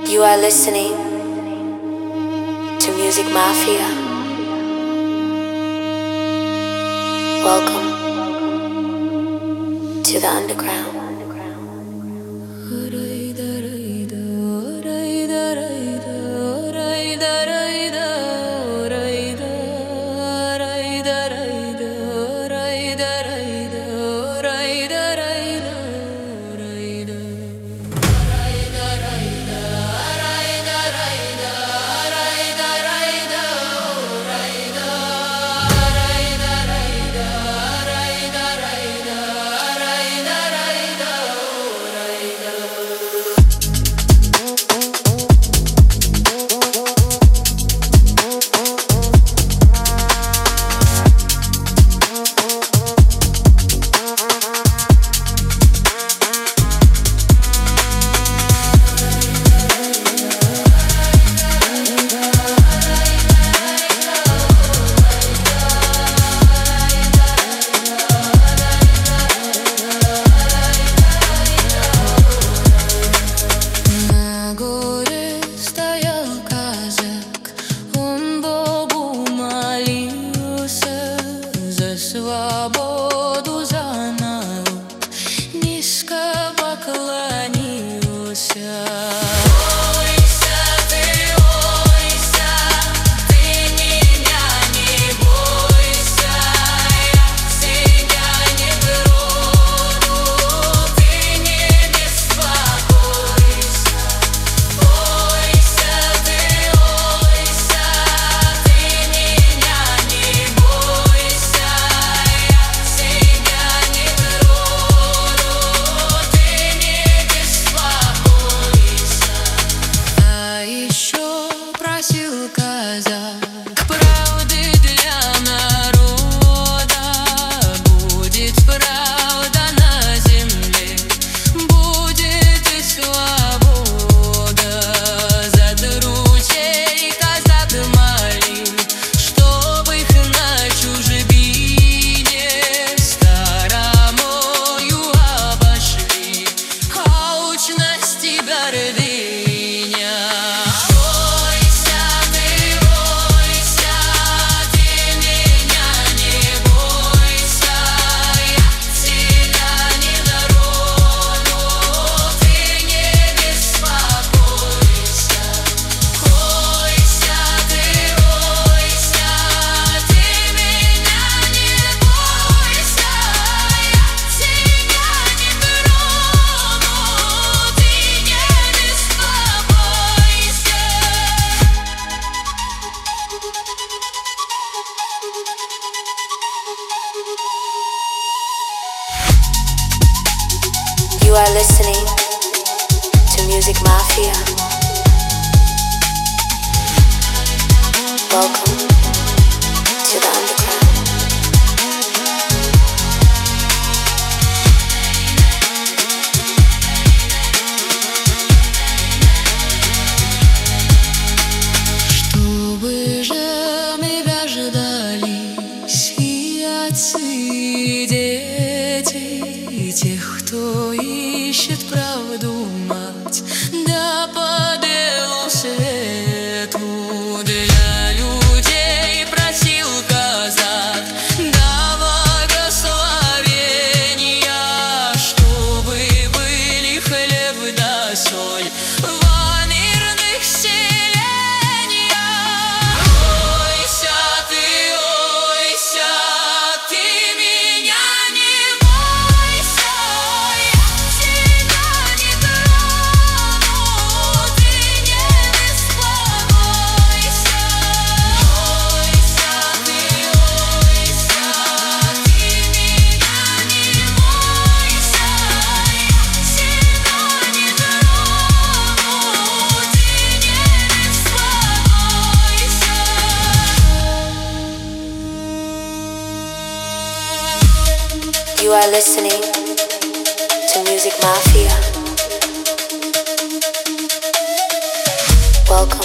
You are listening to Music Mafia. Welcome to the underground. Свободу за народ низко поклонился. Ойся, ты меня не бойся, я тебя не трону, ты не беспокойся. Ойся, ты меня не бойся. Казак правды для народа, будет правда на земле, будет и свобода. За друзей казак молил, чтоб их на чужбине старомою обошли, алчность и гордыня. You are listening to Music Mafia. Welcome to the underground. Чтобы же мы дождались и отцы, и дети, и тех, кто ищет правду мать, да по белу свету. Для людей просил казак, да благословения, чтобы были хлеб да соль в мирных селениях. Ойся, ты меня не бойся, я тебя не трону, ты не беспокойся. Ойся, ты меня не бойся, я тебя не трону, ты не беспокойся. You are listening to Music Mafia. Welcome